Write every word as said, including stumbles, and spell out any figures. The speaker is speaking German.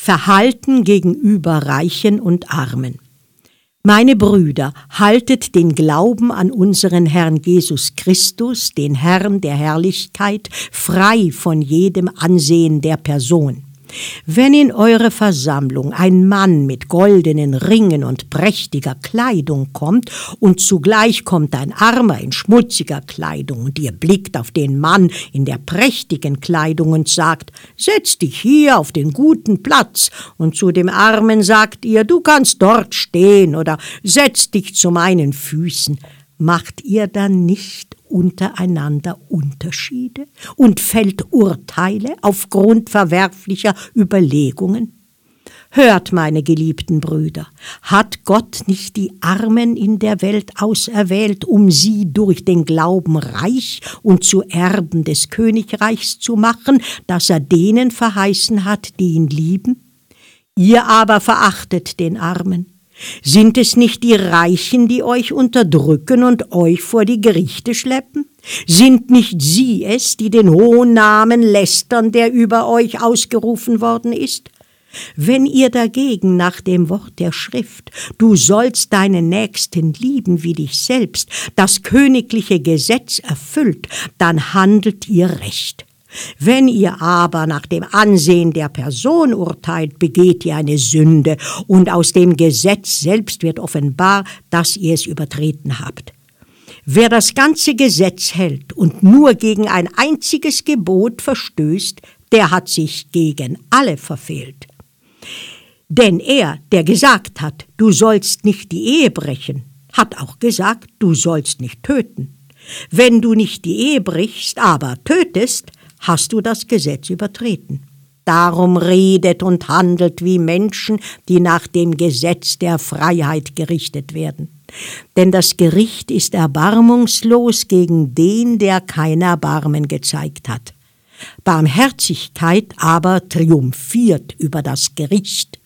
Verhalten gegenüber Reichen und Armen. Meine Brüder, haltet den Glauben an unseren Herrn Jesus Christus, den Herrn der Herrlichkeit, frei von jedem Ansehen der Person. Wenn in eure Versammlung ein Mann mit goldenen Ringen und prächtiger Kleidung kommt und zugleich kommt ein Armer in schmutziger Kleidung und ihr blickt auf den Mann in der prächtigen Kleidung und sagt, setz dich hier auf den guten Platz, und zu dem Armen sagt ihr, du kannst dort stehen oder setz dich zu meinen Füßen, macht ihr dann nicht untereinander Unterschiede und fällt Urteile aufgrund verwerflicher Überlegungen? Hört, meine geliebten Brüder, hat Gott nicht die Armen in der Welt auserwählt, um sie durch den Glauben reich und zu Erben des Königreichs zu machen, das er denen verheißen hat, die ihn lieben? Ihr aber verachtet den Armen. Sind es nicht die Reichen, die euch unterdrücken und euch vor die Gerichte schleppen? Sind nicht sie es, die den hohen Namen lästern, der über euch ausgerufen worden ist? Wenn ihr dagegen nach dem Wort der Schrift, du sollst deinen Nächsten lieben wie dich selbst, das königliche Gesetz erfüllt, dann handelt ihr recht. Wenn ihr aber nach dem Ansehen der Person urteilt, begeht ihr eine Sünde, und aus dem Gesetz selbst wird offenbar, dass ihr es übertreten habt. Wer das ganze Gesetz hält und nur gegen ein einziges Gebot verstößt, der hat sich gegen alle verfehlt. Denn er, der gesagt hat, du sollst nicht die Ehe brechen, hat auch gesagt, du sollst nicht töten. Wenn du nicht die Ehe brichst, aber tötest, hast du das Gesetz übertreten. Darum redet und handelt wie Menschen, die nach dem Gesetz der Freiheit gerichtet werden. Denn das Gericht ist erbarmungslos gegen den, der kein Erbarmen gezeigt hat. Barmherzigkeit aber triumphiert über das Gericht.